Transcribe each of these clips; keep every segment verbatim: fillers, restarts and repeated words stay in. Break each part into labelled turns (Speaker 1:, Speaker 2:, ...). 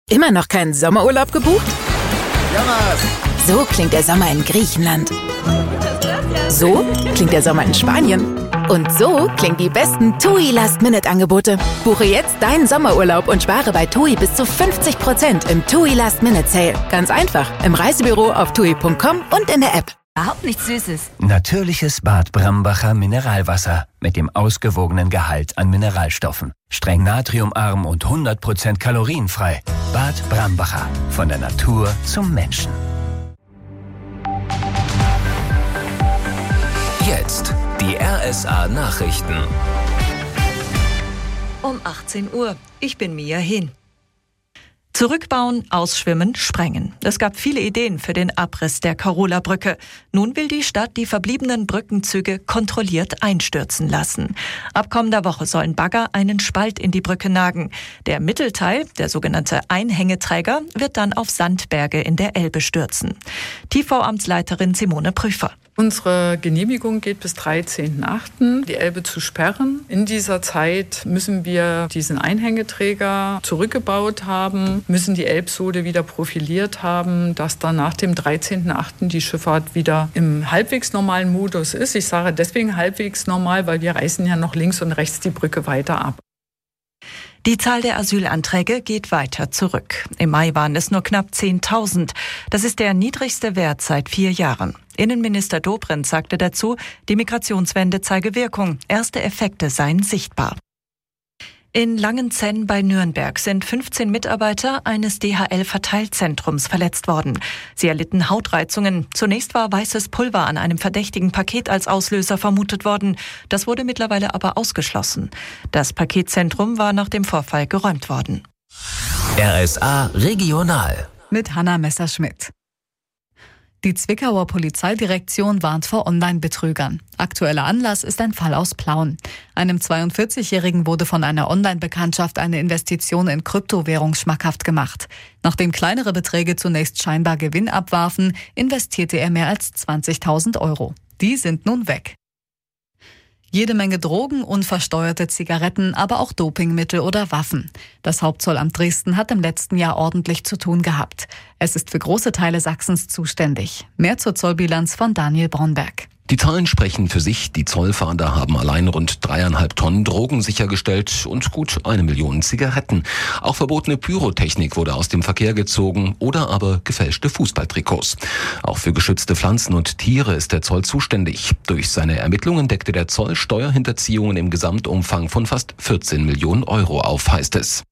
Speaker 1: Immer noch keinen Sommerurlaub gebucht?
Speaker 2: Jamas!
Speaker 1: So klingt der Sommer in Griechenland. So klingt der Sommer in Spanien. Und so klingen die besten TUI Last-Minute-Angebote. Buche jetzt deinen Sommerurlaub und spare bei TUI bis zu fünfzig Prozent im TUI Last-Minute-Sale. Ganz einfach, im Reisebüro auf tui punkt com und in der App.
Speaker 3: Überhaupt nichts Süßes.
Speaker 4: Natürliches Bad Brambacher Mineralwasser mit dem ausgewogenen Gehalt an Mineralstoffen. Streng natriumarm und hundert Prozent kalorienfrei. Bad Brambacher. Von der Natur zum Menschen.
Speaker 5: Jetzt die R S A-Nachrichten.
Speaker 6: Um achtzehn Uhr. Ich bin Mia Hehn. Zurückbauen, ausschwimmen, sprengen. Es gab viele Ideen für den Abriss der Karola-Brücke. Nun will die Stadt die verbliebenen Brückenzüge kontrolliert einstürzen lassen. Ab kommender Woche sollen Bagger einen Spalt in die Brücke nagen. Der Mittelteil, der sogenannte Einhängeträger, wird dann auf Sandberge in der Elbe stürzen. T V-Amtsleiterin Simone Prüfer.
Speaker 7: Unsere Genehmigung geht bis dreizehnten achten die Elbe zu sperren. In dieser Zeit müssen wir diesen Einhängeträger zurückgebaut haben, müssen die Elbsode wieder profiliert haben, dass dann nach dem dreizehnten achten die Schifffahrt wieder im halbwegs normalen Modus ist. Ich sage deswegen halbwegs normal, weil wir reißen ja noch links und rechts die Brücke weiter ab.
Speaker 6: Die Zahl der Asylanträge geht weiter zurück. Im Mai waren es nur knapp zehntausend. Das ist der niedrigste Wert seit vier Jahren. Innenminister Dobrindt sagte dazu, die Migrationswende zeige Wirkung. Erste Effekte seien sichtbar. In Langenzenn bei Nürnberg sind fünfzehn Mitarbeiter eines D H L-Verteilzentrums verletzt worden. Sie erlitten Hautreizungen. Zunächst war weißes Pulver an einem verdächtigen Paket als Auslöser vermutet worden. Das wurde mittlerweile aber ausgeschlossen. Das Paketzentrum war nach dem Vorfall geräumt worden.
Speaker 5: R S A Regional.
Speaker 8: Mit Hanna Messerschmidt. Die Zwickauer Polizeidirektion warnt vor Online-Betrügern. Aktueller Anlass ist ein Fall aus Plauen. Einem zweiundvierzigjährigen wurde von einer Online-Bekanntschaft eine Investition in Kryptowährung schmackhaft gemacht. Nachdem kleinere Beträge zunächst scheinbar Gewinn abwarfen, investierte er mehr als zwanzigtausend Euro. Die sind nun weg. Jede Menge Drogen, unversteuerte Zigaretten, aber auch Dopingmittel oder Waffen. Das Hauptzollamt Dresden hat im letzten Jahr ordentlich zu tun gehabt. Es ist für große Teile Sachsens zuständig. Mehr zur Zollbilanz von Daniel Braunberg.
Speaker 9: Die Zahlen sprechen für sich. Die Zollfahnder haben allein rund dreieinhalb Tonnen Drogen sichergestellt und gut eine Million Zigaretten. Auch verbotene Pyrotechnik wurde aus dem Verkehr gezogen oder aber gefälschte Fußballtrikots. Auch für geschützte Pflanzen und Tiere ist der Zoll zuständig. Durch seine Ermittlungen deckte der Zoll Steuerhinterziehungen im Gesamtumfang von fast vierzehn Millionen Euro auf, heißt es.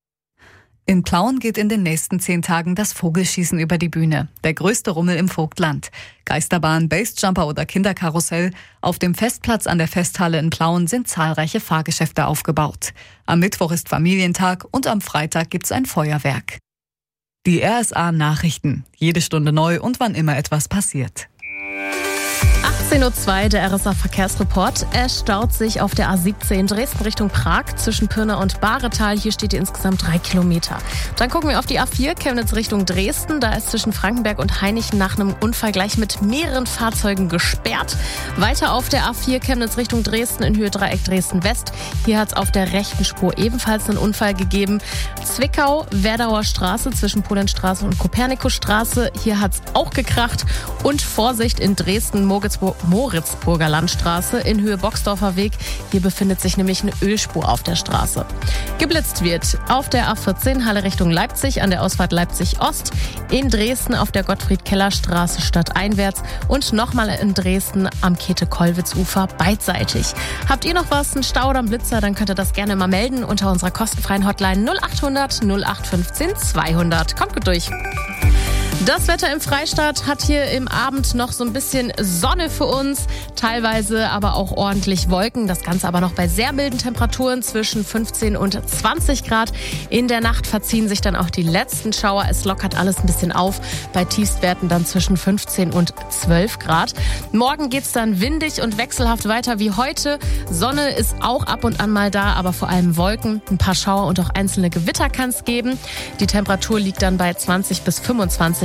Speaker 8: In Plauen geht in den nächsten zehn Tagen das Vogelschießen über die Bühne. Der größte Rummel im Vogtland. Geisterbahn, Basejumper oder Kinderkarussell. Auf dem Festplatz an der Festhalle in Plauen sind zahlreiche Fahrgeschäfte aufgebaut. Am Mittwoch ist Familientag und am Freitag gibt's ein Feuerwerk. Die R S A Nachrichten. Jede Stunde neu und wann immer etwas passiert.
Speaker 10: achtzehn Uhr zwei, der R S A-Verkehrsreport. Es staut sich auf der A siebzehn Dresden Richtung Prag zwischen Pirna und Bahretal. Hier steht ihr insgesamt drei Kilometer. Dann gucken wir auf die A vier Chemnitz Richtung Dresden. Da ist zwischen Frankenberg und Hainichen nach einem Unfall gleich mit mehreren Fahrzeugen gesperrt. Weiter auf der A vier Chemnitz Richtung Dresden in Höhe Dreieck Dresden-West. Hier hat es auf der rechten Spur ebenfalls einen Unfall gegeben. Zwickau, Werdauer Straße zwischen Polenstraße und Kopernikusstraße. Hier hat es auch gekracht. Und Vorsicht in Dresden, Moritzburg. Moritzburger Landstraße in Höhe Boxdorfer Weg. Hier befindet sich nämlich eine Ölspur auf der Straße. Geblitzt wird auf der A vierzehn Halle Richtung Leipzig an der Ausfahrt Leipzig-Ost, in Dresden auf der Gottfried-Keller-Straße stadteinwärts und nochmal in Dresden am Käthe-Kollwitz-Ufer beidseitig. Habt ihr noch was, einen Stau oder einen Blitzer, dann könnt ihr das gerne mal melden unter unserer kostenfreien Hotline null acht hundert null acht fünfzehn zweihundert. Kommt gut durch. Das Wetter im Freistaat hat hier im Abend noch so ein bisschen Sonne für uns, teilweise aber auch ordentlich Wolken. Das Ganze aber noch bei sehr milden Temperaturen zwischen fünfzehn und zwanzig Grad. In der Nacht verziehen sich dann auch die letzten Schauer. Es lockert alles ein bisschen auf, bei Tiefstwerten dann zwischen fünfzehn und zwölf Grad. Morgen geht's dann windig und wechselhaft weiter wie heute. Sonne ist auch ab und an mal da, aber vor allem Wolken. Ein paar Schauer und auch einzelne Gewitter kann es geben. Die Temperatur liegt dann bei zwanzig bis fünfundzwanzig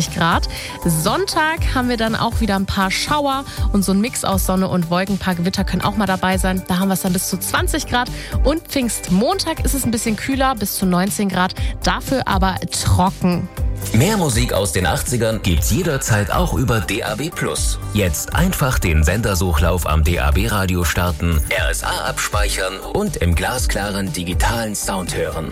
Speaker 10: zwanzig Grad. Sonntag haben wir dann auch wieder ein paar Schauer und so ein Mix aus Sonne und Wolken. Ein paar Gewitter können auch mal dabei sein. Da haben wir es dann bis zu zwanzig Grad. Und Pfingstmontag ist es ein bisschen kühler, bis zu neunzehn Grad. Dafür aber trocken.
Speaker 5: Mehr Musik aus den achtzigern gibt's jederzeit auch über D A B plus. Jetzt einfach den Sendersuchlauf am D A B-Radio starten, R S A abspeichern und im glasklaren digitalen Sound hören.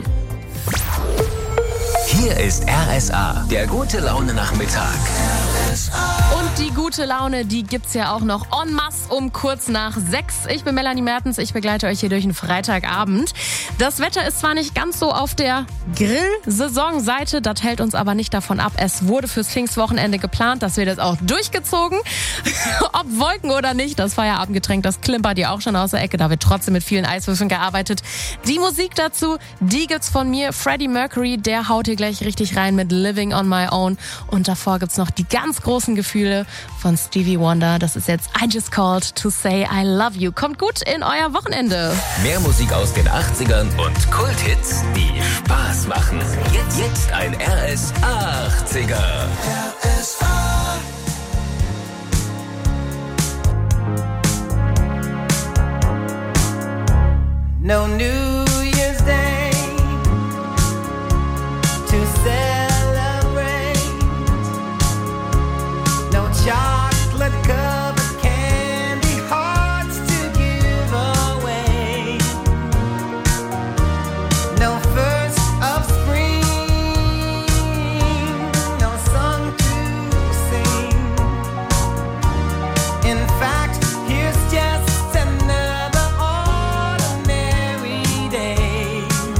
Speaker 5: Hier ist R S A, der gute Laune-Nachmittag.
Speaker 10: Und die gute Laune, die gibt's ja auch noch en masse um kurz nach sechs. Ich bin Melanie Mertens, ich begleite euch hier durch den Freitagabend. Das Wetter ist zwar nicht ganz so auf der Grill-Saison-Seite, das hält uns aber nicht davon ab. Es wurde fürs Pfingstwochenende geplant, das wird jetzt auch durchgezogen. Ob Wolken oder nicht, das Feierabendgetränk, das klimpert ja auch schon aus der Ecke. Da wird trotzdem mit vielen Eiswürfeln gearbeitet. Die Musik dazu, die gibt's von mir. Freddie Mercury, der haut hier gleich richtig rein mit Living on My Own. Und davor gibt's noch die ganz großen Gefühle von Stevie Wonder. Das ist jetzt I Just Called to Say I Love You. Kommt gut in euer Wochenende.
Speaker 5: Mehr Musik aus den achtzigern und Kulthits, die Spaß machen. Jetzt, jetzt ein R S A achtziger. R S A.
Speaker 2: No New Year's Day to celebrate. No chocolate covered candy hearts to give away. No first of spring, no song to sing. In fact, here's just another ordinary day.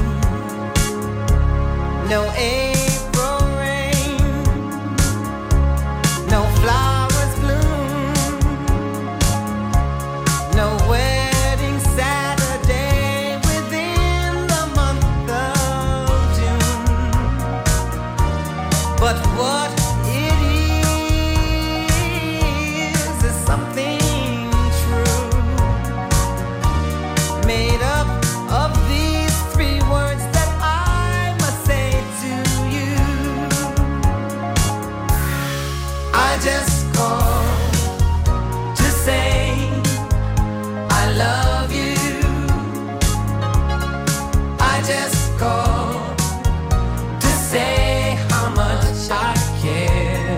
Speaker 2: No April rain, no flowers bloom, no wedding Saturday within the month of June. But what it is is something true, made up of these three words that I must say to you. I just called to say I love you. I just called to say how much I care.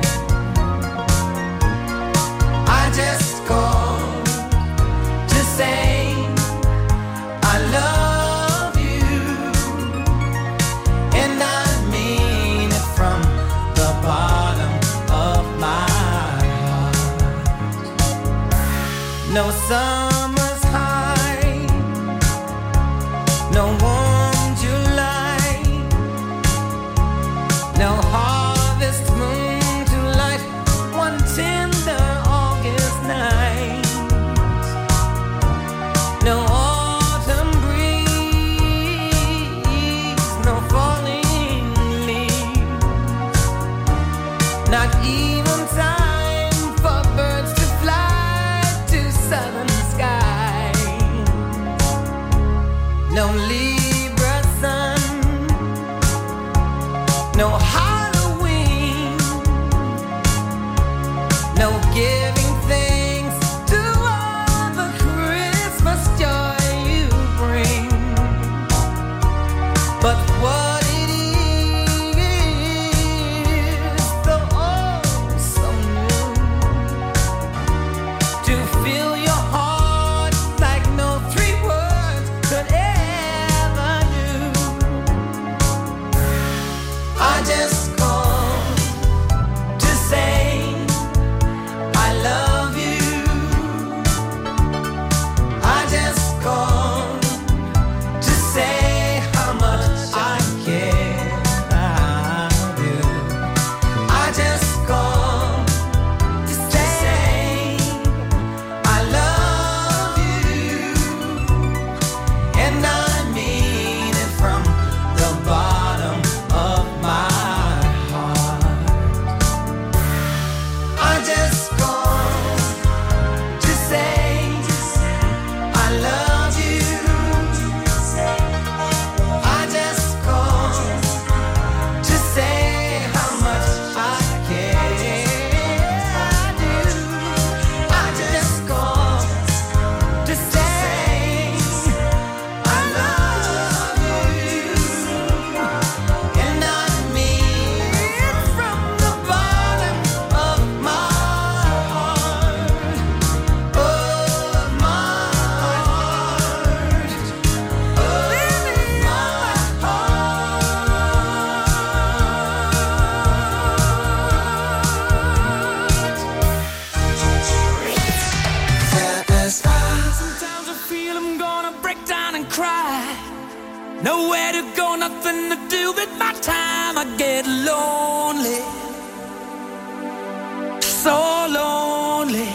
Speaker 2: I just called to say I love you, and I mean it from the bottom of my heart. No summer's high, no warm July, no harvest moon to light one tender August night. No autumn breeze, no falling leaves, not even time for birds to fly to southern skies. No Libra sun, no Halloween, no giving thanks to all the Christmas joy you bring. But what it is, so oh so new, to fill your heart like no three words could ever do. I just nothing to do with my time, I get lonely, so lonely,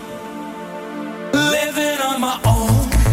Speaker 2: living on my own.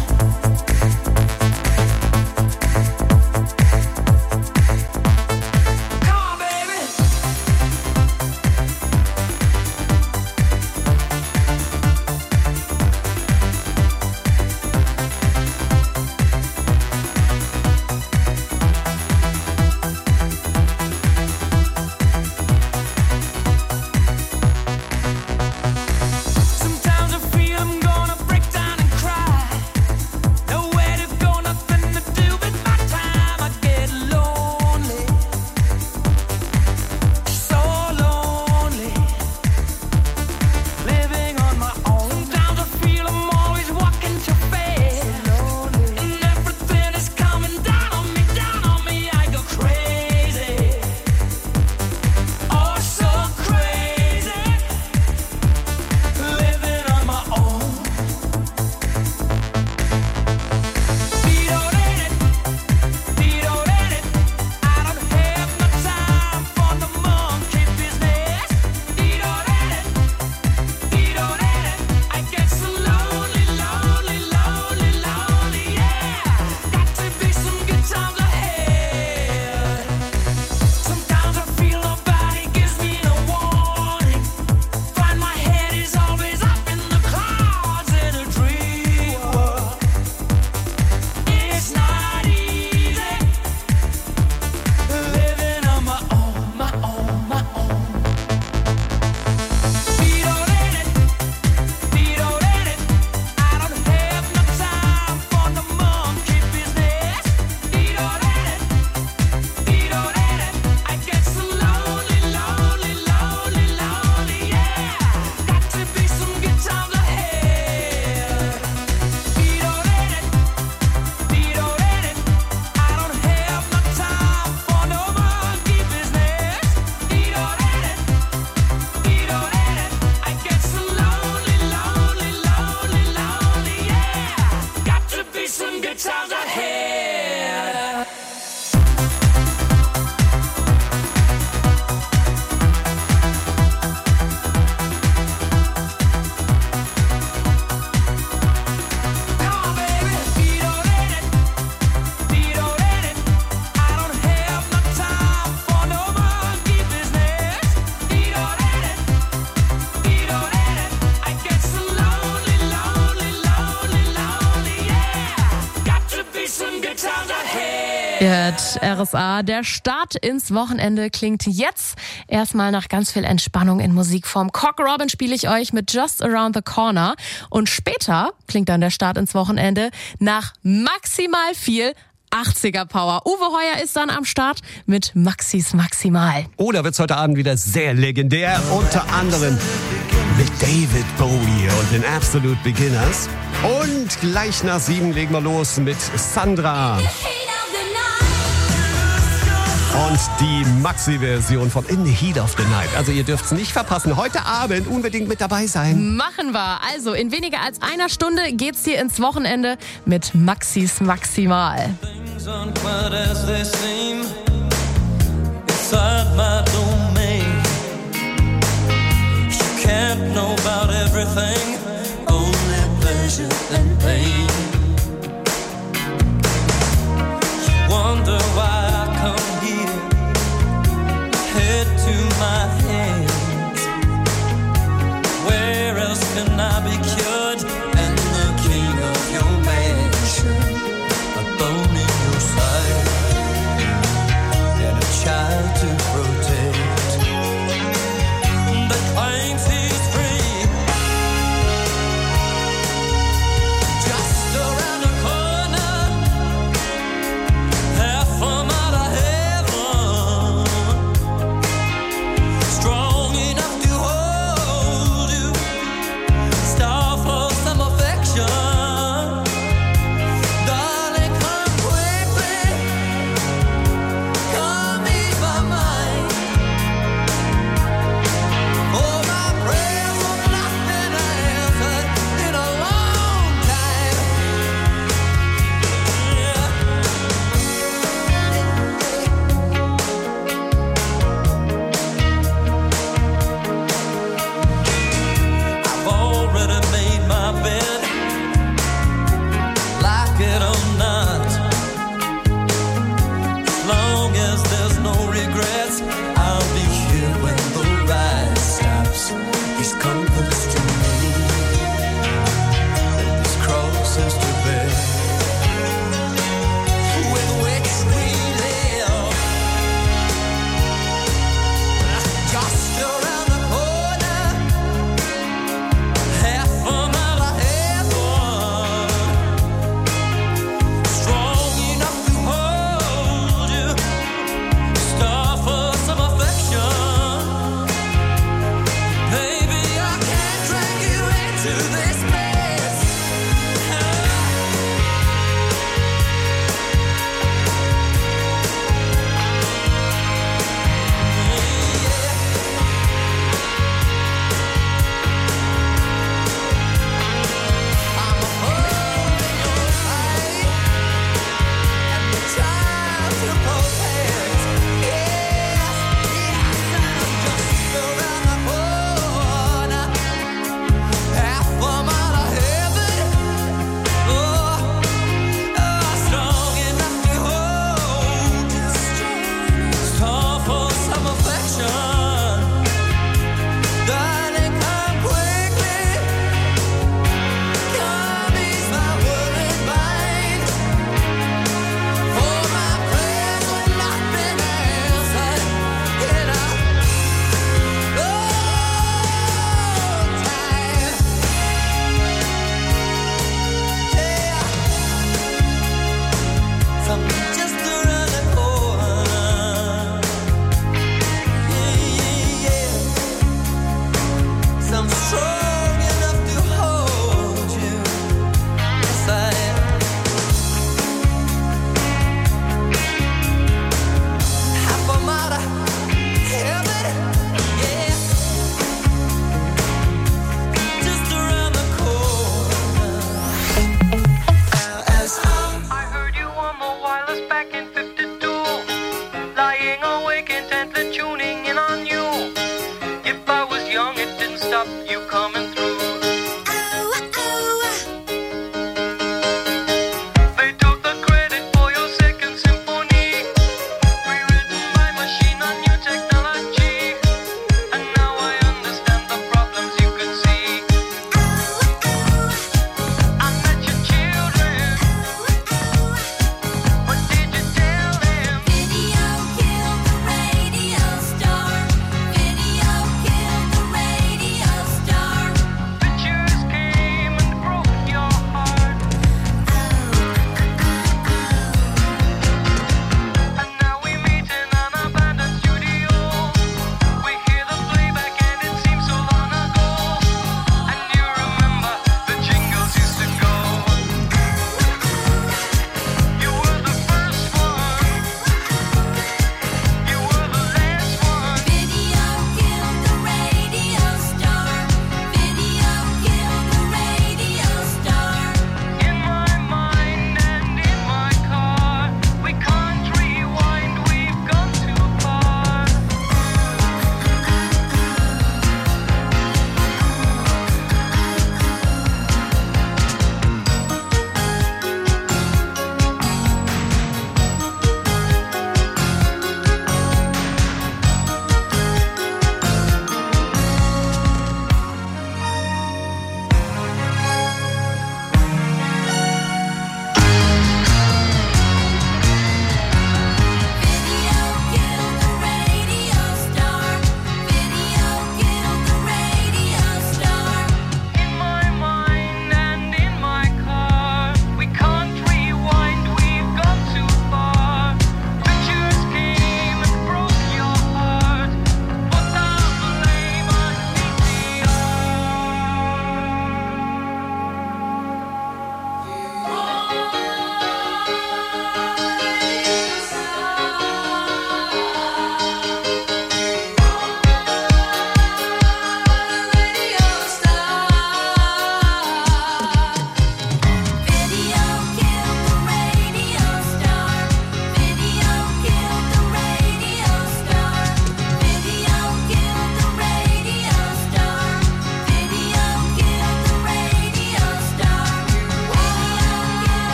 Speaker 10: R S A. Der Start ins Wochenende klingt jetzt erstmal nach ganz viel Entspannung in Musikform. Cock Robin spiele ich euch mit Just Around the Corner. Und später klingt dann der Start ins Wochenende nach maximal viel achtziger Power. Uwe Heuer ist dann am Start mit Maxis Maximal.
Speaker 3: Oh, da wird's heute Abend wieder sehr legendär. Unter anderem mit David Bowie und den Absolute Beginners. Und gleich nach sieben legen wir los mit Sandra. Und die Maxi-Version von In the Heat of the Night. Also ihr dürft's nicht verpassen. Heute Abend unbedingt mit dabei sein.
Speaker 10: Machen wir. Also in weniger als einer Stunde geht's hier ins Wochenende mit Maxis Maximal.
Speaker 2: Wonder why I come here, head to my hands. Where else can I be cured? And the king of your mansion, a bone in your side, and a child to protect. That claims he's free, just around the corner. From out of heaven,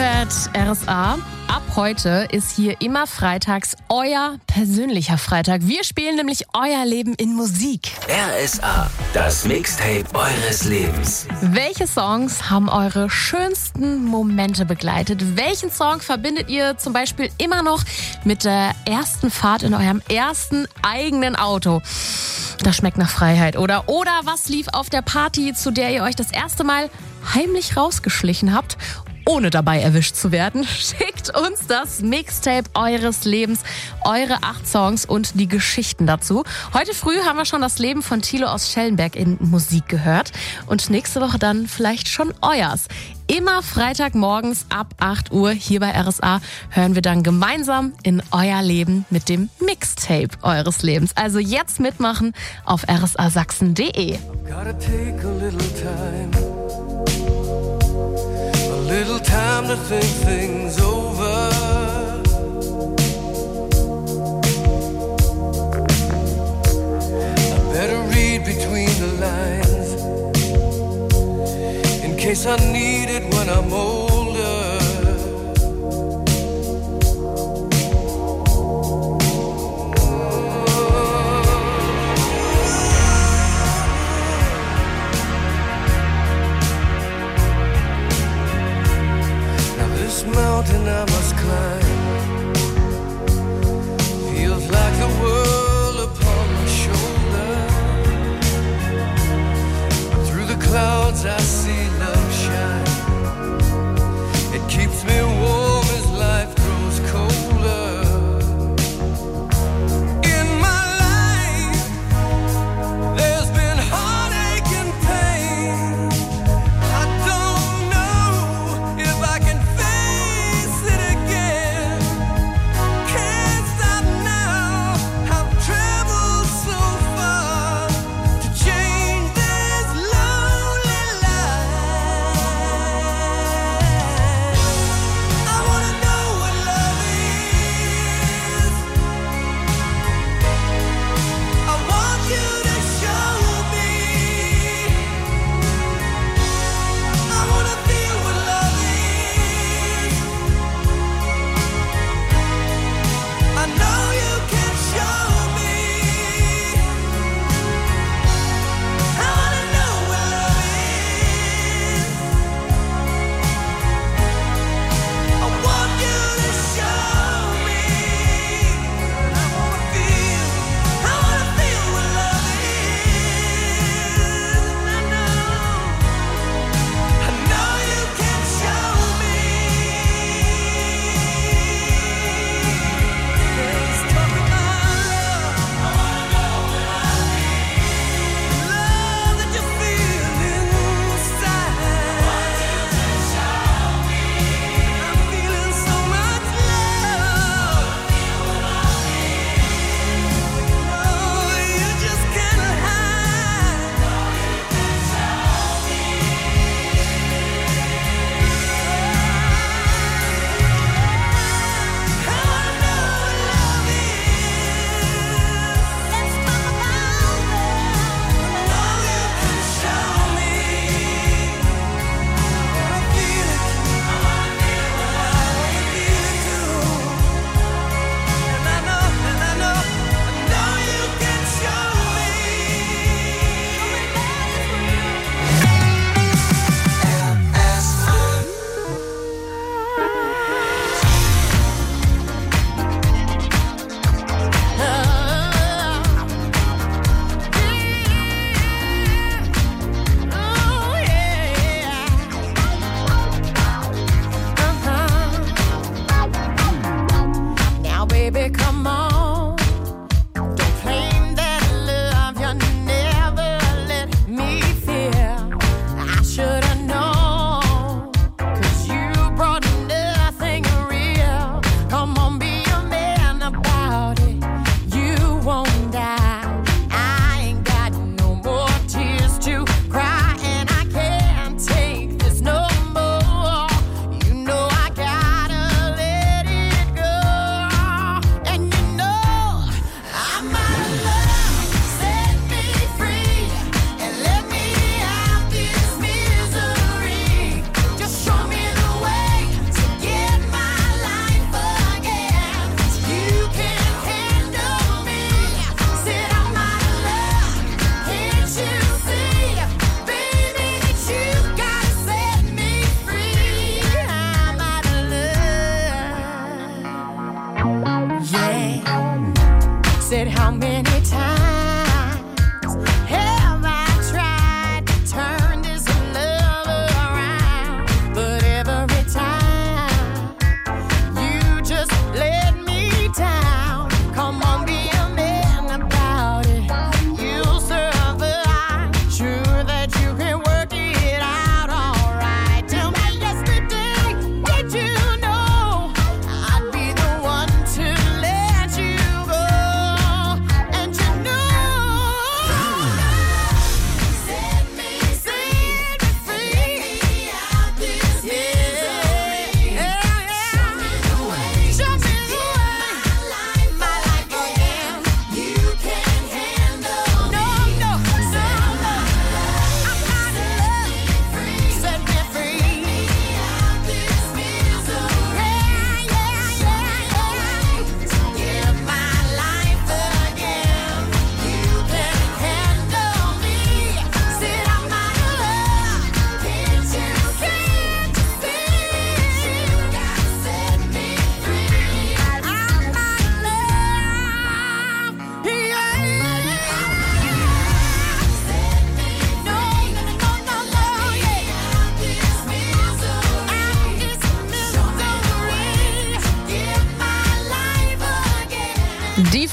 Speaker 10: hört R S A. Ab heute ist hier immer freitags euer persönlicher Freitag. Wir spielen nämlich euer Leben in Musik.
Speaker 5: R S A, das Mixtape eures Lebens.
Speaker 10: Welche Songs haben eure schönsten Momente begleitet? Welchen Song verbindet ihr zum Beispiel immer noch mit der ersten Fahrt in eurem ersten eigenen Auto? Das schmeckt nach Freiheit, oder? Oder was lief auf der Party, zu der ihr euch das erste Mal heimlich rausgeschlichen habt, ohne dabei erwischt zu werden? Schickt uns das Mixtape eures Lebens, eure acht Songs und die Geschichten dazu. Heute früh haben wir schon das Leben von Thilo aus Schellenberg in Musik gehört und nächste Woche dann vielleicht schon euers. Immer Freitagmorgens ab acht Uhr hier bei R S A hören wir dann gemeinsam in euer Leben mit dem Mixtape eures Lebens. Also jetzt mitmachen auf r s a sachsen punkt d e.
Speaker 2: Little time to think things over. I better read between the lines in case I need it when I'm older. This mountain I must climb feels like the world upon my shoulder. Through the clouds I see love shine. It keeps me warm as life grows colder. In my life there's been heartache and pain. I don't know if I can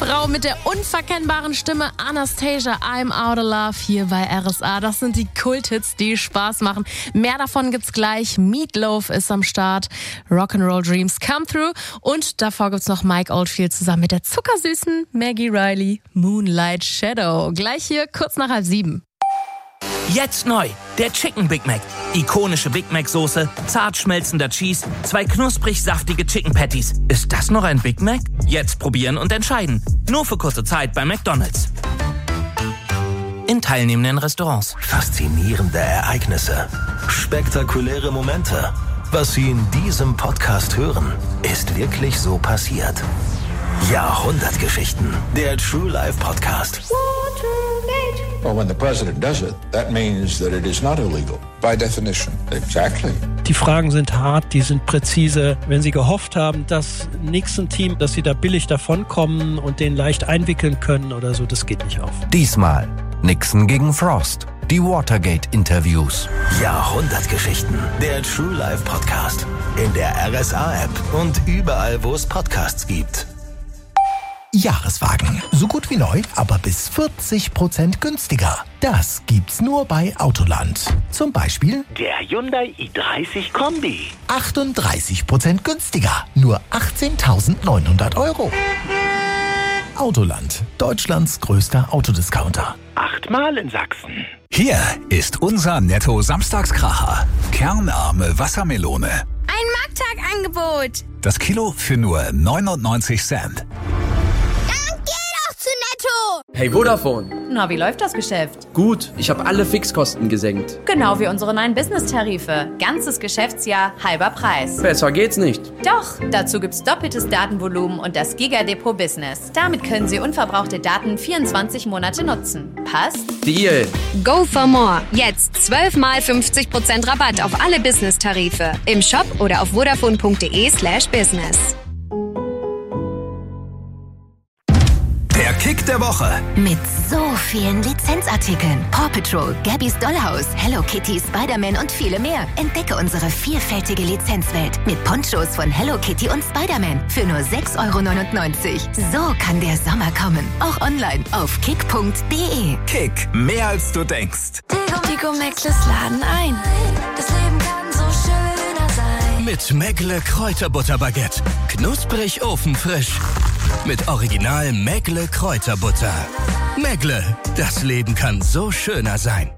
Speaker 10: Frau mit der unverkennbaren Stimme Anastasia, I'm Out of Love, hier bei R S A. Das sind die Kulthits, die Spaß machen. Mehr davon gibt's gleich. Meatloaf ist am Start. Rock'n'Roll Dreams Come Through. Und davor gibt's noch Mike Oldfield zusammen mit der zuckersüßen Maggie Riley, Moonlight Shadow. Gleich hier, kurz nach halb sieben.
Speaker 11: Jetzt neu, der Chicken Big Mac. Ikonische Big Mac Soße, zart schmelzender Cheese, zwei knusprig saftige Chicken Patties. Ist das noch ein Big Mac? Jetzt probieren und entscheiden. Nur für kurze Zeit bei McDonald's. In teilnehmenden Restaurants.
Speaker 12: Faszinierende Ereignisse. Spektakuläre Momente. Was Sie in diesem Podcast hören, ist wirklich so passiert. Jahrhundertgeschichten. Der True Life Podcast.
Speaker 13: Well, when the president does it, that means that it is not illegal. By definition. Exactly.
Speaker 14: Die Fragen sind hart, die sind präzise. Wenn Sie gehofft haben, dass Nixon-Team, dass Sie da billig davonkommen und den leicht einwickeln können oder so, das geht nicht auf.
Speaker 15: Diesmal Nixon gegen Frost. Die Watergate-Interviews.
Speaker 12: Jahrhundertgeschichten. Der True Life Podcast. In der R S A-App und überall, wo es Podcasts gibt.
Speaker 16: Jahreswagen. So gut wie neu, aber bis vierzig Prozent günstiger. Das gibt's nur bei Autoland. Zum Beispiel
Speaker 17: der Hyundai i dreißig Kombi.
Speaker 16: achtunddreißig Prozent günstiger. Nur achtzehntausendneunhundert Euro. Autoland. Deutschlands größter Autodiscounter.
Speaker 17: Achtmal in Sachsen.
Speaker 18: Hier ist unser Netto-Samstagskracher. Kernarme Wassermelone.
Speaker 19: Ein Markttagangebot.
Speaker 18: Das Kilo für nur neunundneunzig Cent.
Speaker 20: Hey Vodafone.
Speaker 21: Na, wie läuft das Geschäft?
Speaker 20: Gut, ich habe alle Fixkosten gesenkt.
Speaker 21: Genau wie unsere neuen Business-Tarife. Ganzes Geschäftsjahr, halber Preis.
Speaker 20: Besser geht's nicht.
Speaker 21: Doch, dazu gibt's doppeltes Datenvolumen und das Giga-Depot Business. Damit können Sie unverbrauchte Daten vierundzwanzig Monate nutzen. Passt?
Speaker 20: Deal.
Speaker 19: Go for more. Jetzt zwölf mal fünfzig Prozent Rabatt auf alle Business-Tarife. Im Shop oder auf vodafone.de slash business.
Speaker 18: Der Kick der Woche.
Speaker 1: Mit so vielen Lizenzartikeln. Paw Patrol, Gabby's Dollhouse, Hello Kitty, Spider-Man und viele mehr. Entdecke unsere vielfältige Lizenzwelt mit Ponchos von Hello Kitty und Spider-Man für nur sechs Euro neunundneunzig. So kann der Sommer kommen. Auch online auf kick punkt de.
Speaker 18: Kick, mehr als du denkst.
Speaker 22: Tigo Mäckles laden ein. Das Leben kann so schöner sein.
Speaker 23: Mit Mäckle Kräuterbutterbaguette. Knusprig ofenfrisch. Mit Original Mäckle Kräuterbutter. Mäckle, das Leben kann so schöner sein.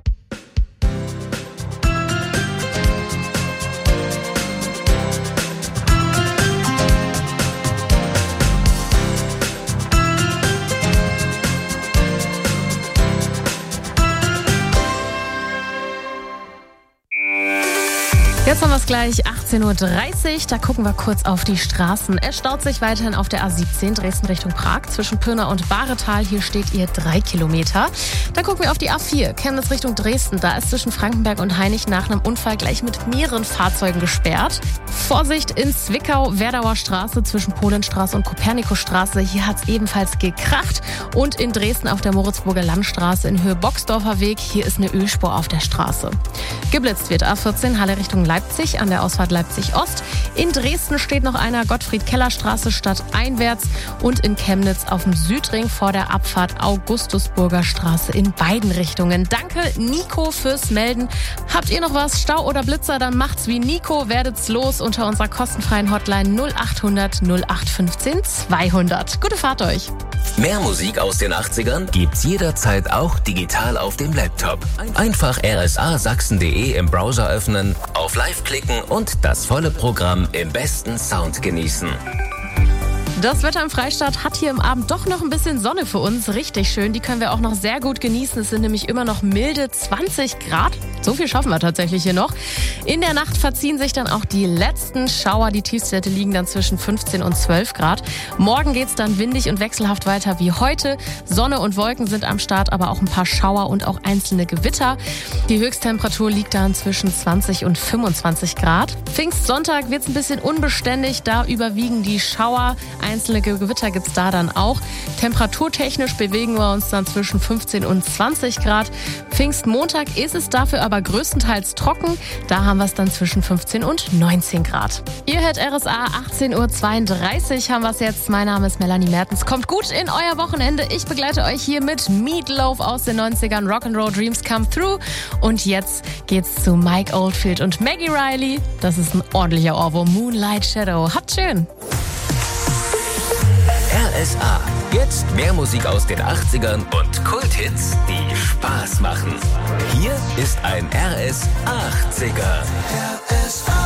Speaker 10: Jetzt haben wir es gleich, achtzehn Uhr dreißig. Da gucken wir kurz auf die Straßen. Es staut sich weiterhin auf der A siebzehn Dresden Richtung Prag zwischen Pirna und Bahretal. Hier steht ihr drei Kilometer. Dann gucken wir auf die A vier Chemnitz Richtung Dresden. Da ist zwischen Frankenberg und Hainich nach einem Unfall gleich mit mehreren Fahrzeugen gesperrt. Vorsicht in Zwickau, Werdauer Straße zwischen Polenstraße und Kopernikusstraße. Hier hat es ebenfalls gekracht. Und in Dresden auf der Moritzburger Landstraße in Höhe Boxdorfer Weg. Hier ist eine Ölspur auf der Straße. Geblitzt wird A vierzehn Halle Richtung Leipzig an der Ausfahrt Leipzig-Ost. In Dresden steht noch einer Gottfried-Keller-Straße stadteinwärts und in Chemnitz auf dem Südring vor der Abfahrt Augustusburger Straße in beiden Richtungen. Danke, Nico, fürs Melden. Habt ihr noch was, Stau oder Blitzer, dann macht's wie Nico, werdet's los unter unserer kostenfreien Hotline null achthundert null acht fünfzehn zweihundert. Gute Fahrt euch.
Speaker 5: Mehr Musik aus den achtzigern gibt's jederzeit auch digital auf dem Laptop. Einfach r s a sachsen punkt de im Browser öffnen, auf Live klicken und das volle Programm im besten Sound genießen.
Speaker 10: Das Wetter im Freistaat hat hier im Abend doch noch ein bisschen Sonne für uns. Richtig schön. Die können wir auch noch sehr gut genießen. Es sind nämlich immer noch milde zwanzig Grad. So viel schaffen wir tatsächlich hier noch. In der Nacht verziehen sich dann auch die letzten Schauer. Die Tiefstwerte liegen dann zwischen fünfzehn und zwölf Grad. Morgen geht's dann windig und wechselhaft weiter wie heute. Sonne und Wolken sind am Start, aber auch ein paar Schauer und auch einzelne Gewitter. Die Höchsttemperatur liegt dann zwischen zwanzig und fünfundzwanzig Grad. Pfingstsonntag wird's ein bisschen unbeständig. Da überwiegen die Schauer. Einzelne Gewitter gibt's da dann auch. Temperaturtechnisch bewegen wir uns dann zwischen fünfzehn und zwanzig Grad. Pfingstmontag ist es dafür aber aber größtenteils trocken. Da haben wir es dann zwischen fünfzehn und neunzehn Grad. Ihr hört R S A, achtzehn Uhr zweiunddreißig haben wir es jetzt. Mein Name ist Melanie Mertens. Kommt gut in euer Wochenende. Ich begleite euch hier mit Meatloaf aus den neunzigern. Rock'n'Roll Dreams Come Through. Und jetzt geht's zu Mike Oldfield und Maggie Riley. Das ist ein ordentlicher Ohrwurm. Moonlight Shadow. Habt schön.
Speaker 5: R S A. Jetzt mehr Musik aus den achtzigern und Kulthits, die Spaß machen. Hier ist ein R S achtziger.
Speaker 2: R S A.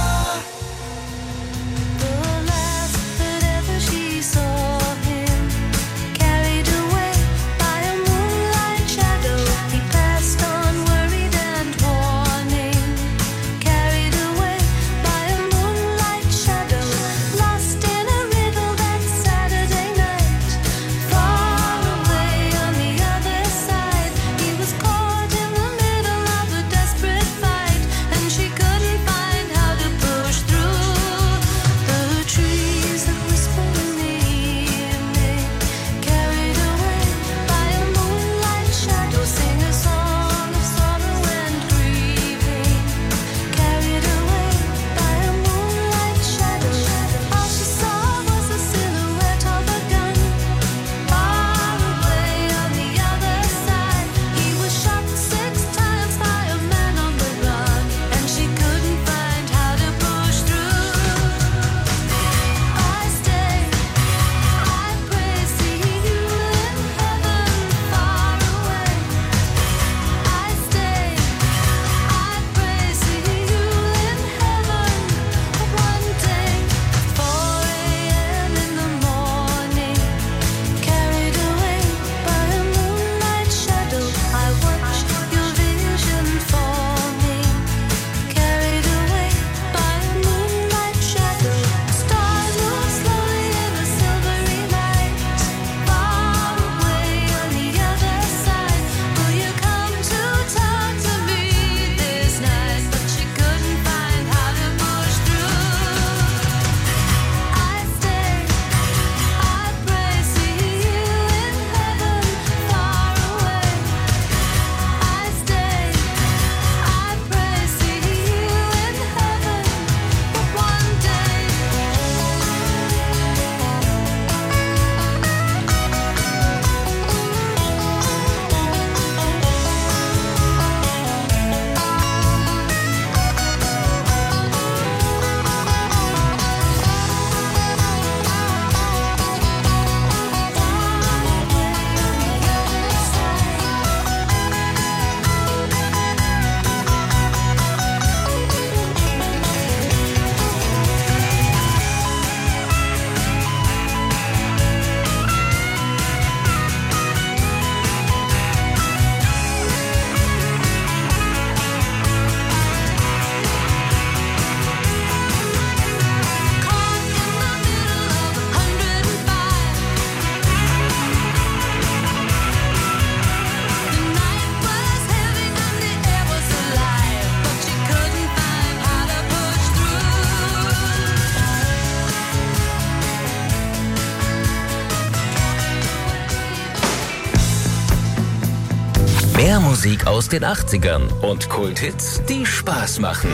Speaker 5: Mehr Musik aus den achtzigern und Kulthits, die Spaß machen.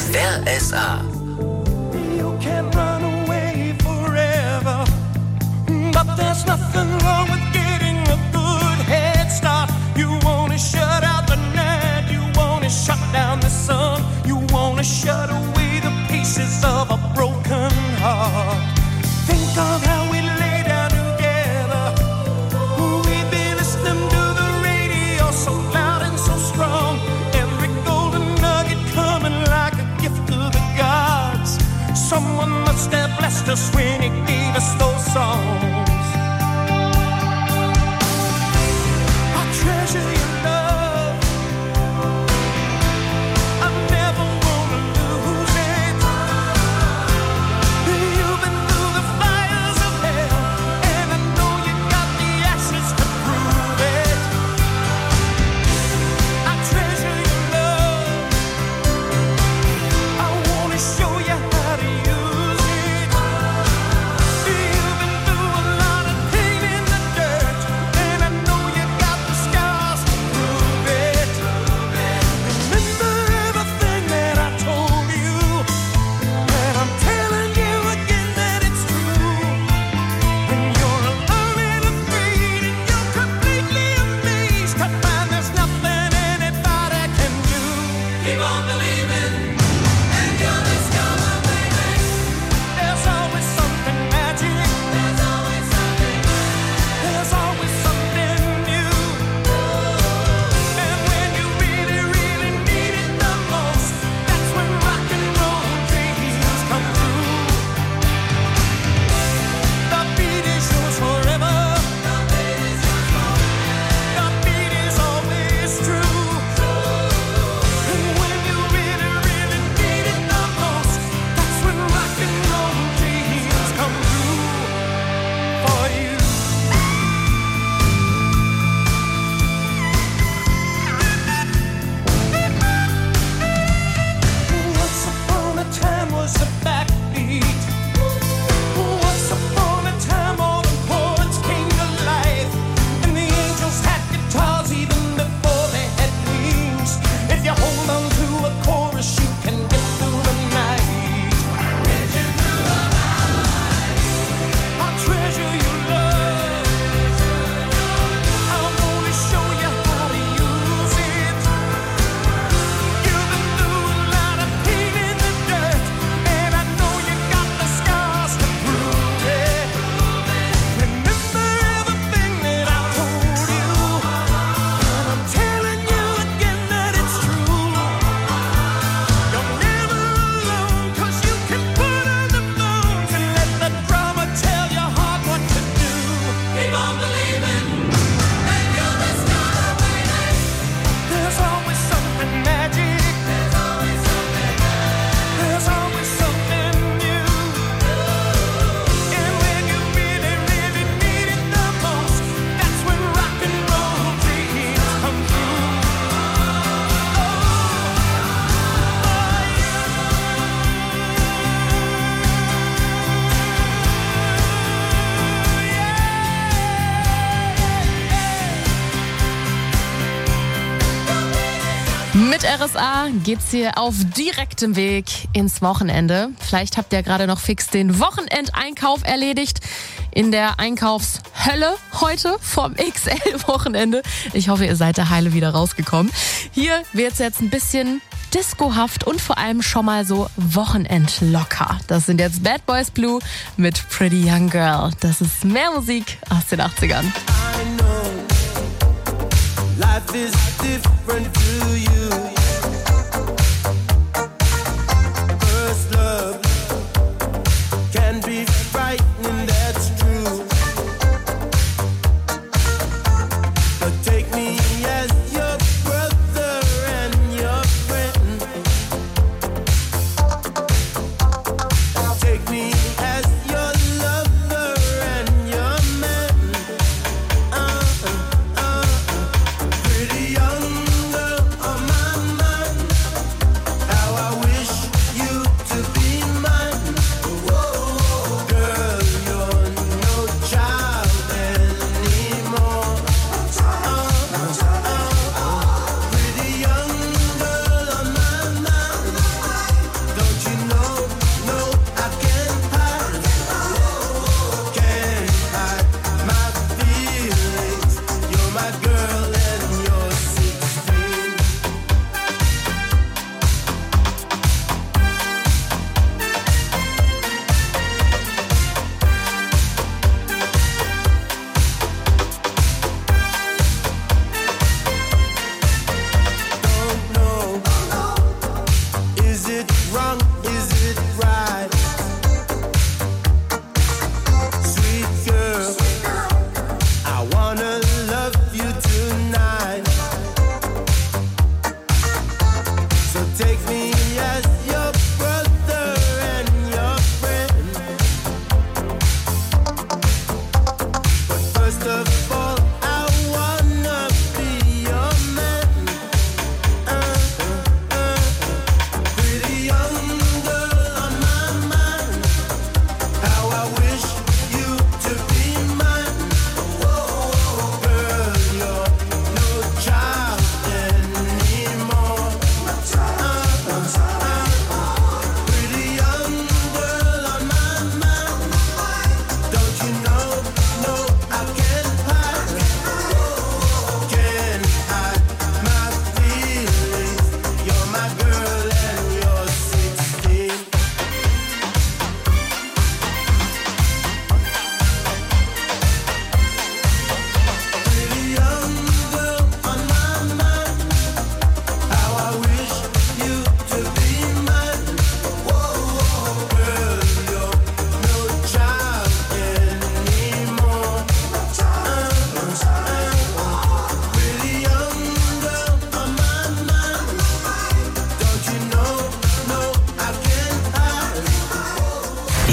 Speaker 5: R S A.
Speaker 2: You can run away forever, but there's nothing wrong with getting a good head start. You wanna shut out the night, you wanna shut down the sun, you wanna shut away the pieces of a broken heart. Think of how we lay down together. We've been listening to the radio so loud and so strong. Every golden nugget coming like a gift to the gods. Someone must have blessed us when he gave us those songs. I treasure your love. I never wanna lose it. You've been through the fires of hell, and I know you got the ashes to prove it. I treasure your love. I wanna show you how to use it. You've been through a Keep on believing, and you'll discover, baby, there's always something magic. There's always something magic. There's always something new. And when you really, really need it the most, that's when rock and roll dreams come true. The beat is yours forever. The beat is yours forever. The beat is always true. And when you really, really need it the most, that's when rock and roll dreams come true for you. Once upon a time was a backbeat. Once upon a time all the poets came to life, and the angels had guitars even before they had wings. If you hold on to a chorus, you can get through the night. Get you through the night. I'll treasure your love. I'm gonna show you how to use it. You've been through a lot of pain in the dirt, and I know you got the scars to prove it. Remember everything that I told you, and I'm telling you again that it's true. You're never alone, 'cause you can put on the bones and let the drummer tell your heart what to do. Keep on believing, and you'll discover, baby, there's always something magic. There's always something magic. There's always something new. And when you really, really need it the most, that's when rock and roll dreams come true.
Speaker 10: Mit R S A geht's hier auf direktem Weg ins Wochenende. Vielleicht habt ihr gerade noch fix den Wochenendeinkauf erledigt in der Einkaufshölle heute vom X L-Wochenende. Ich hoffe, ihr seid da heile wieder rausgekommen. Hier wird's jetzt ein bisschen discohaft und vor allem schon mal so wochenendlocker. Das sind jetzt Bad Boys Blue mit Pretty Young Girl. Das ist mehr Musik aus den achtzigern.
Speaker 2: Life is different to you. First love can be frightening, that's true. But take me as your brother and your friend. Take me as your lover and your man. Uh, uh, uh. Pretty young girl, oh my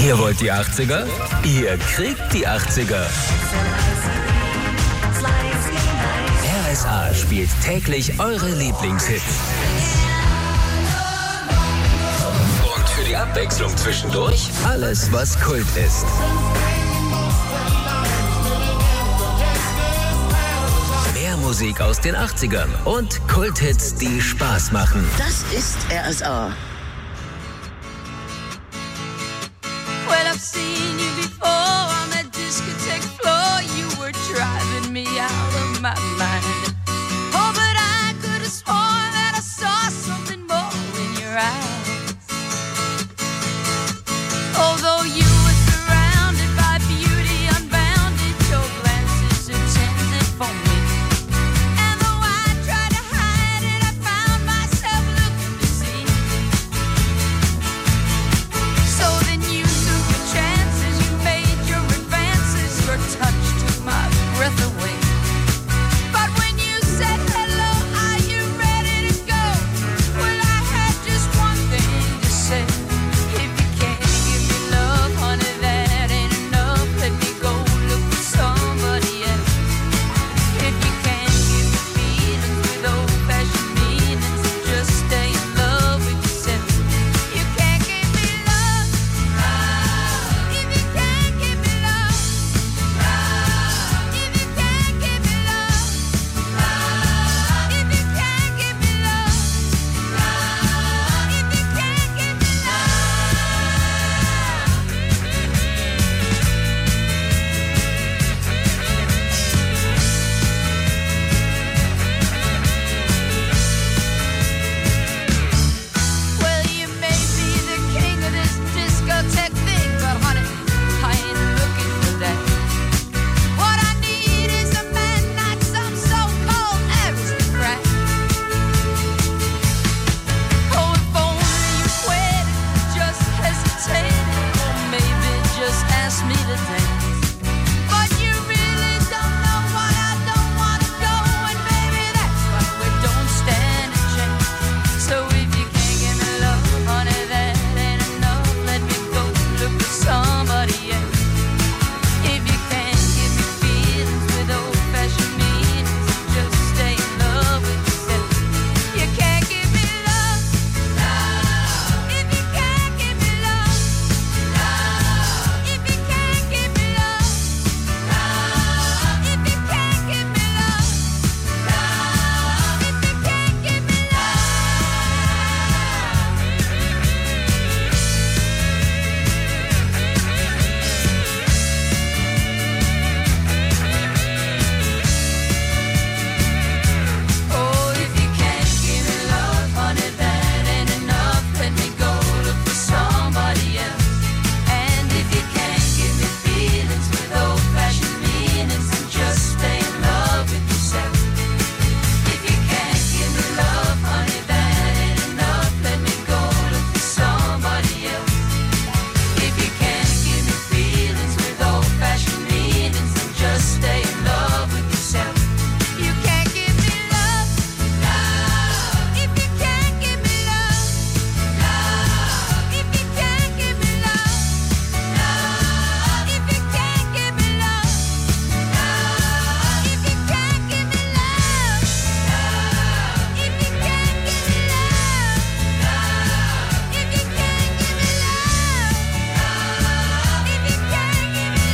Speaker 5: Ihr wollt die achtziger? Ihr kriegt die achtziger. R S A spielt täglich eure Lieblingshits. Und für die Abwechslung zwischendurch alles, was Kult ist. Mehr Musik aus den achtzigern und Kulthits, die Spaß machen.
Speaker 4: Das ist R S A.
Speaker 2: Well, I've seen you before on that discotheque floor. You were driving me out of my mind. Oh, but I could have sworn that I saw something more in your eyes. Although you were surrounded by beauty unbounded, your glances intended for me. And though I tried to hide it, I found myself looking to see. So then you took your chances, you made your advances, your touch took my breath away. But when you said hello, are you ready to go? Well, I had just one thing to say. If you can't give me love, honey, that ain't enough. Let me go look for somebody else. If you can't give me feelings with old-fashioned meanings, just stay in love with yourself. You can't give me love, love. If you can't give me love, love. If you can't give me love, love. If you can't give me love, love. If you can't give me Well, you may be the king of this discotheque thing, but honey, I ain't looking for that. What I need is a man, not some so-called aristocrat. Oh, if only you quit, just hesitated, or maybe just ask me to dance. But you really don't know what I don't want to go, and baby, that's why we don't stand a chance. So if you can't give me love, honey, that ain't enough. Let me go look for somebody else. If you can't give me feelings with old-fashioned meanings, just stay in love with yourself. You can't give me love, love. If you can't give me love, love. If you can't give me love, love. If you can't give me love, love. If you can't give me Oh, if you can't give me love, honey, that ain't enough. Let me go look for somebody else. And if you can't give me feelings with old-fashioned meanings, then just stay in love with yourself. If you can't give me love, honey, that ain't enough. Let me go look for somebody else. If you can't give me feelings with old-fashioned meanings, then just stay in love with yourself. You can't give me love, love. If you can't give me love, love. If you can't give me love, love. If you can't give me love, love. If you can't give me love, love. If you can't give me love, love. If you can't give me love, love. If you can't give me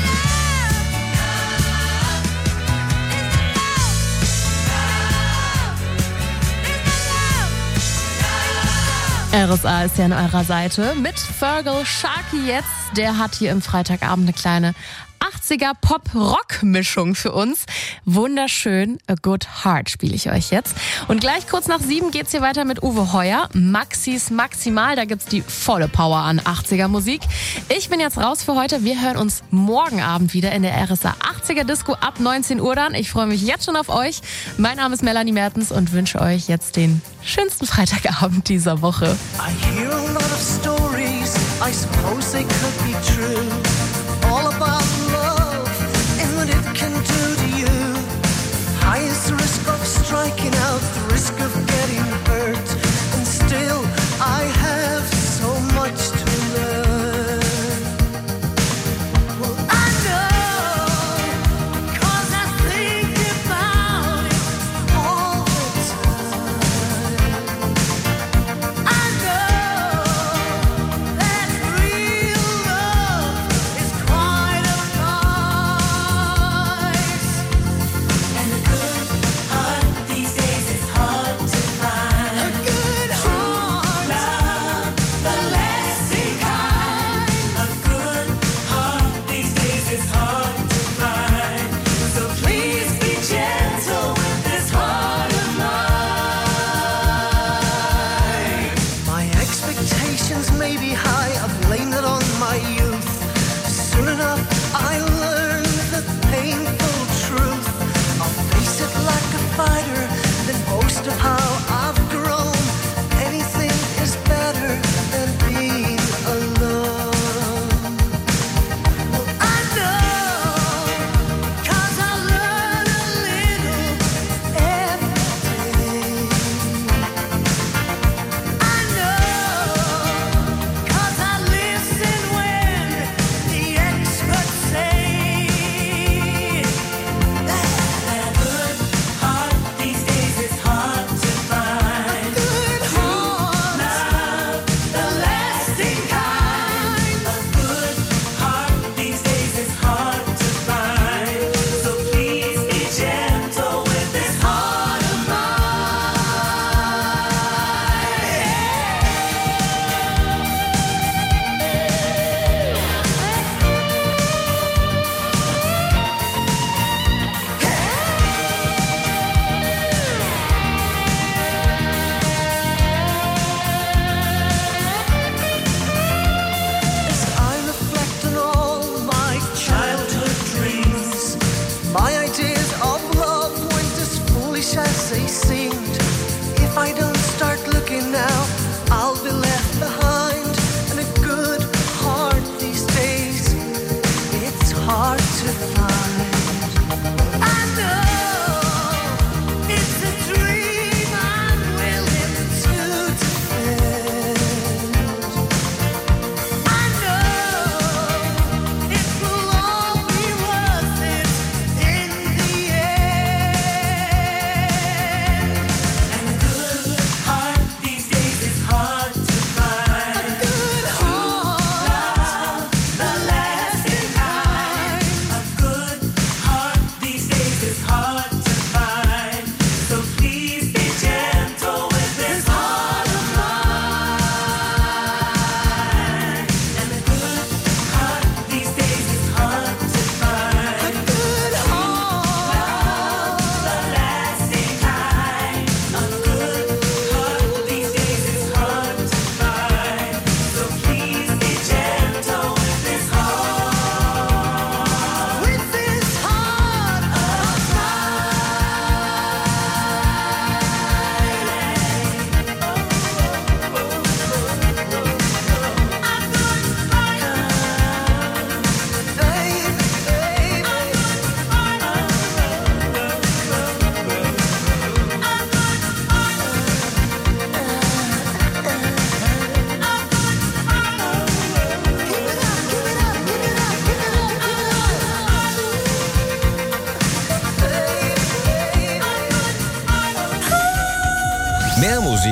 Speaker 10: R S A ist ja an eurer Seite mit Fergal Sharkey jetzt. Der hat hier im Freitagabend eine kleine achtziger-Pop-Rock-Mischung für uns. Wunderschön. A Good Heart spiele ich euch jetzt. Und gleich kurz nach sieben geht's hier weiter mit Uwe Heuer. Maxis Maximal, da gibt's die volle Power an achtziger-Musik. Ich bin jetzt raus für heute. Wir hören uns morgen Abend wieder in der R S A achtziger-Disco ab neunzehn Uhr dann. Ich freue mich jetzt schon auf euch. Mein Name ist Melanie Mertens und wünsche euch jetzt den schönsten Freitagabend dieser Woche.
Speaker 2: I hear a lot of stories, I suppose they could be true. All about love and what it can do to you. High is the risk of striking out, the risk of getting hurt. And still I have so much to learn.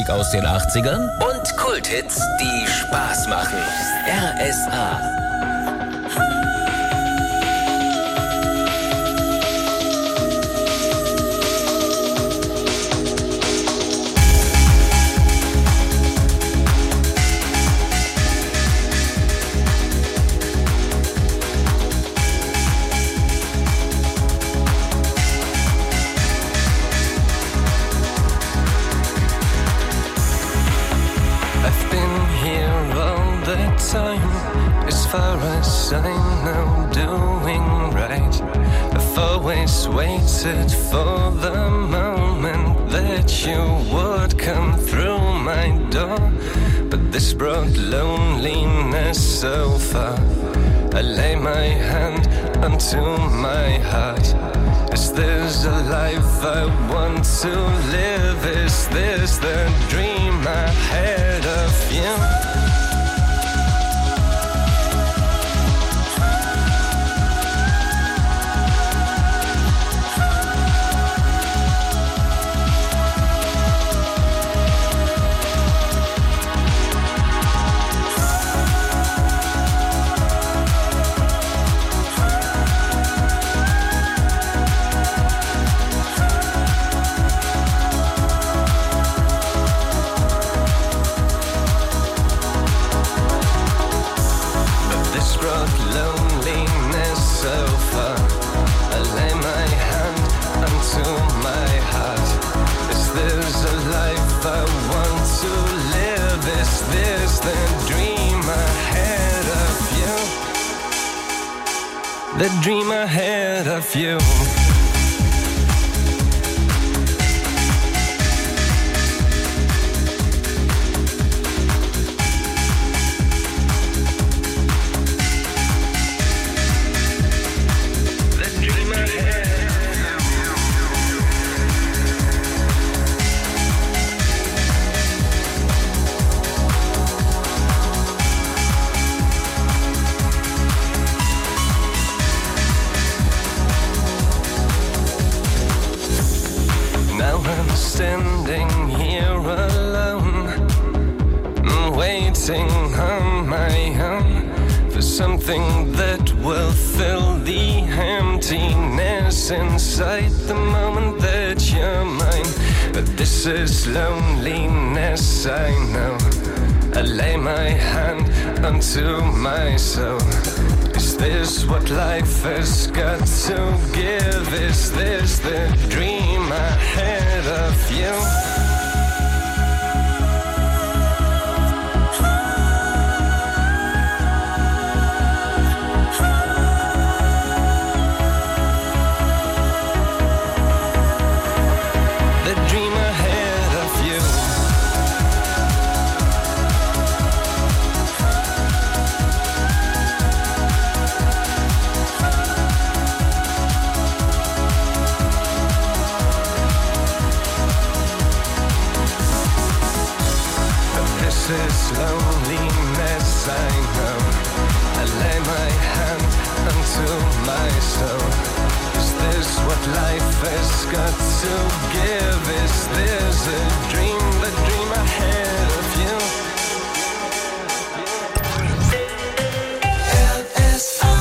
Speaker 5: Musik aus den achtzigern und Kulthits, die Spaß machen. R S A.
Speaker 2: As far as I know, doing right. I've always waited for the moment that you would come through my door. But this brought loneliness so far. I lay my hand onto my heart. Is this a life I want to live? Is this the dream I had of you? The dream ahead of you. Standing here alone, waiting on my own for something that will fill the emptiness inside the moment that you're mine. But this is loneliness, I know. I lay my hand onto my soul. Is this what life has got to give? Is this the dream I had of you? This loneliness, I know. I lay my hand onto my soul. Is this what life has got to give? Is this a dream, the dream ahead of you? R S A.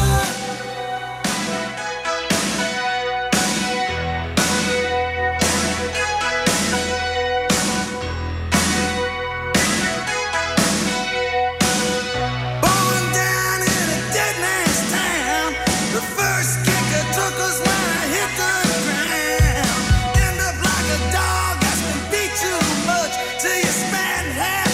Speaker 4: Till you spend half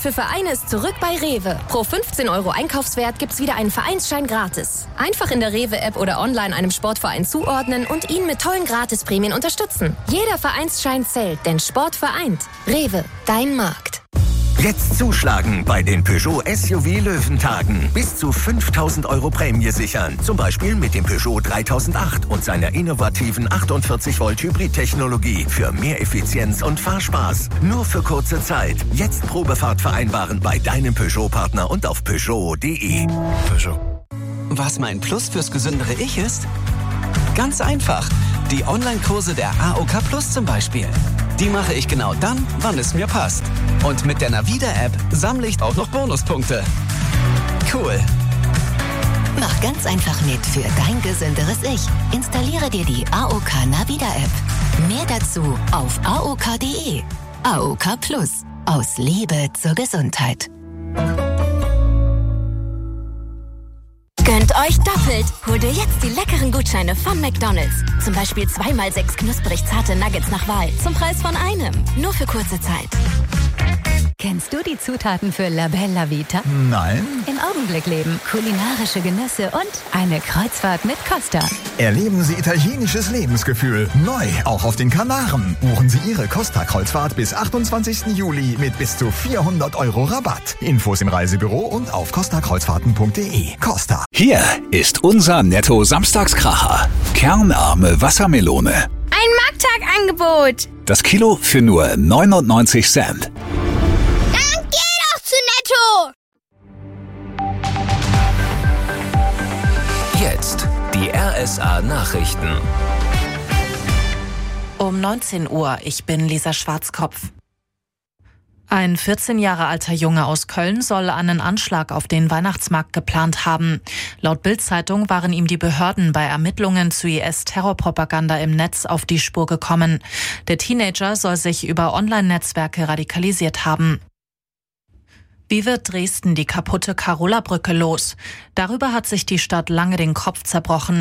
Speaker 4: für Vereine ist zurück bei Rewe. Pro fünfzehn Euro Einkaufswert gibt's wieder einen Vereinsschein gratis. Einfach in der Rewe-App oder online einem Sportverein zuordnen und ihn mit tollen Gratisprämien unterstützen. Jeder Vereinsschein zählt, denn Sport vereint. Rewe, dein Markt.
Speaker 6: Jetzt zuschlagen bei den Peugeot S U V Löwentagen. Bis zu fünftausend Euro Prämie sichern. Zum Beispiel mit dem Peugeot dreitausendacht und seiner innovativen achtundvierzig Volt Hybrid-Technologie für mehr Effizienz und Fahrspaß. Nur für kurze Zeit. Jetzt Probefahrt vereinbaren bei deinem Peugeot-Partner und auf Peugeot punkt de.
Speaker 7: Peugeot. Was mein Plus fürs gesündere Ich ist? Ganz einfach. Die Online-Kurse der A O K Plus zum Beispiel. Die mache ich genau dann, wann es mir passt. Und mit der Navida-App sammle ich auch noch Bonuspunkte. Cool.
Speaker 24: Mach ganz einfach mit für dein gesünderes Ich. Installiere dir die A O K Navida-App. Mehr dazu auf A O K punkt de. A O K Plus. Aus Liebe zur Gesundheit.
Speaker 4: Gönnt euch doppelt. Hol dir jetzt die leckeren Gutscheine von McDonald's. Zum Beispiel zweimal sechs knusprig zarte Nuggets nach Wahl. Zum Preis von einem. Nur für kurze Zeit.
Speaker 24: Kennst du die Zutaten für La Bella Vita?
Speaker 25: Nein.
Speaker 24: Im Augenblick leben, kulinarische Genüsse und eine Kreuzfahrt mit Costa.
Speaker 25: Erleben Sie italienisches Lebensgefühl. Neu, auch auf den Kanaren. Buchen Sie Ihre Costa-Kreuzfahrt bis achtundzwanzigsten Juli mit bis zu vierhundert Euro Rabatt. Infos im Reisebüro und auf costa kreuzfahrten punkt de. Costa.
Speaker 18: Hier ist unser Netto-Samstagskracher. Kernarme Wassermelone.
Speaker 26: Ein Markttagangebot.
Speaker 18: Das Kilo für nur neunundneunzig Cent.
Speaker 26: Dann geh doch zu Netto.
Speaker 5: Jetzt die R S A-Nachrichten.
Speaker 27: Um neunzehn Uhr, ich bin Lisa Schwarzkopf.
Speaker 8: Ein vierzehn Jahre alter Junge aus Köln soll einen Anschlag auf den Weihnachtsmarkt geplant haben. Laut Bild-Zeitung waren ihm die Behörden bei Ermittlungen zu I S-Terrorpropaganda im Netz auf die Spur gekommen. Der Teenager soll sich über Online-Netzwerke radikalisiert haben. Wie wird Dresden die kaputte Karola-Brücke los? Darüber hat sich die Stadt lange den Kopf zerbrochen.